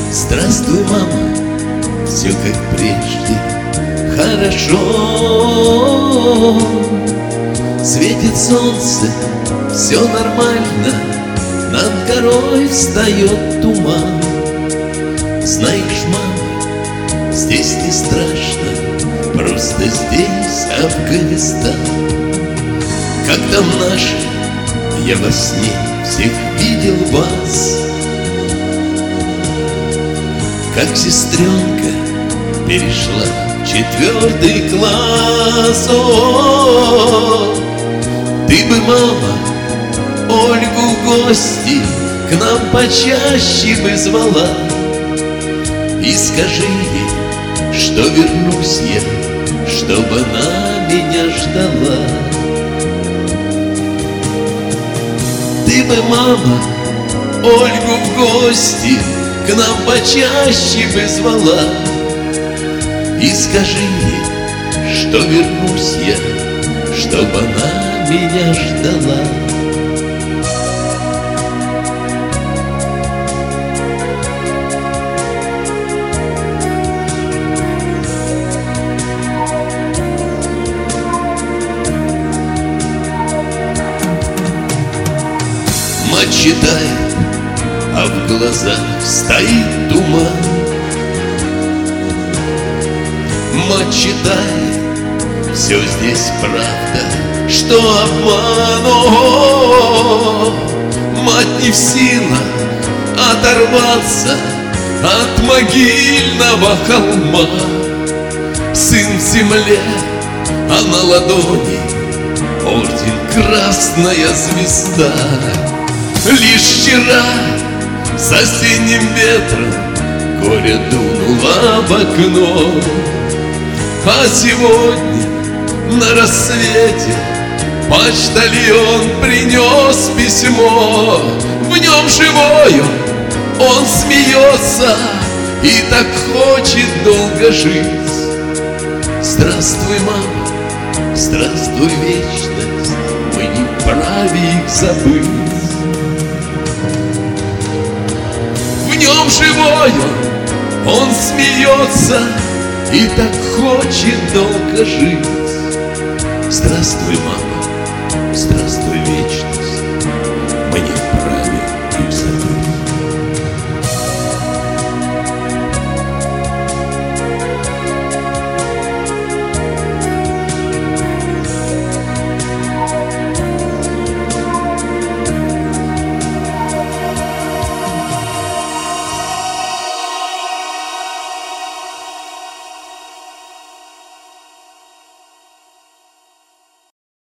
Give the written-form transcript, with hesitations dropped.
Здравствуй, мама, все как прежде, хорошо. Светит солнце, все нормально, над горой встает туман. Знаешь, мама, здесь не страшно, просто здесь Афганистан. Как там наши, я во сне всех видел вас, как сестренка перешла 4 класс. О, ты бы, мама, Ольгу в гости к нам почаще бы звала. И скажи ей, что вернусь я, чтобы она меня ждала. Ты бы, мама, Ольгу в гости к нам почаще бы звала. И скажи ей, что вернусь я, чтобы она меня ждала. Мать читает, а в глазах стоит туман. Мать читает, все здесь правда, что обман. О, мать не в силах оторваться от могильного холма. Сын в земле, а на ладони орден Красная Звезда. Лишь вчера с осенним ветром горе дунуло в окно, а сегодня на рассвете почтальон принес письмо. В нем живой он смеется и так хочет долго жить. Здравствуй, мама, здравствуй, вечность, мы не вправе их забыть. В нем живой он смеется и так хочет долго жить. Здравствуй, мама,